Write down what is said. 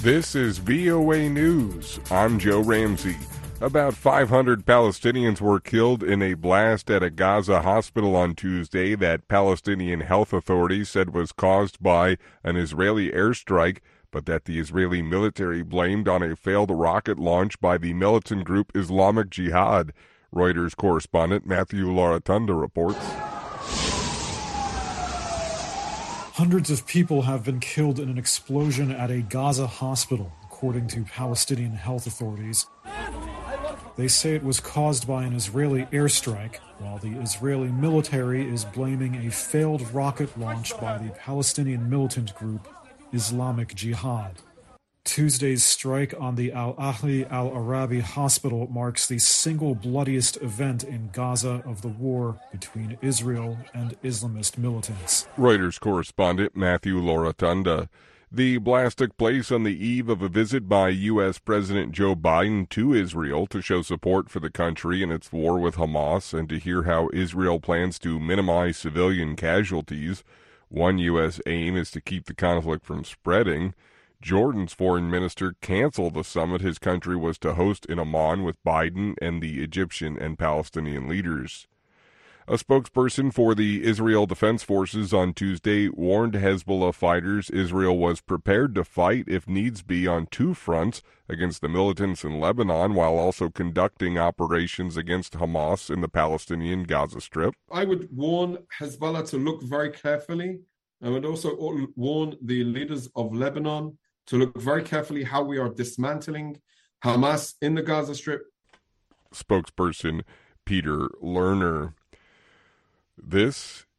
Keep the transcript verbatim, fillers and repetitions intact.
This is V O A News. I'm Joe Ramsey. About five hundred Palestinians were killed in a blast at a Gaza hospital on Tuesday that Palestinian health authorities said was caused by an Israeli airstrike, but that the Israeli military blamed on a failed rocket launch by the militant group Islamic Jihad. Reuters correspondent Matthew Laratunda reports. Hundreds of people have been killed in an explosion at a Gaza hospital, according to Palestinian health authorities. They say it was caused by an Israeli airstrike, while the Israeli military is blaming a failed rocket launch by the Palestinian militant group Islamic Jihad. Tuesday's strike on the Al-Ahli Al-Arabi hospital marks the single bloodiest event in Gaza of the war between Israel and Islamist militants. Reuters correspondent Matthew Laratunda. The blast took place on the eve of a visit by U S President Joe Biden to Israel to show support for the country in its war with Hamas and to hear how Israel plans to minimize civilian casualties. One U S aim is to keep the conflict from spreading. Jordan's foreign minister canceled the summit his country was to host in Amman with Biden and the Egyptian and Palestinian leaders. A spokesperson for the Israel Defense Forces on Tuesday warned Hezbollah fighters Israel was prepared to fight if needs be on two fronts against the militants in Lebanon while also conducting operations against Hamas in the Palestinian Gaza Strip. I would warn Hezbollah to look very carefully. I would also warn the leaders of Lebanon to look very carefully how we are dismantling Hamas in the Gaza Strip. Spokesperson Peter Lerner. This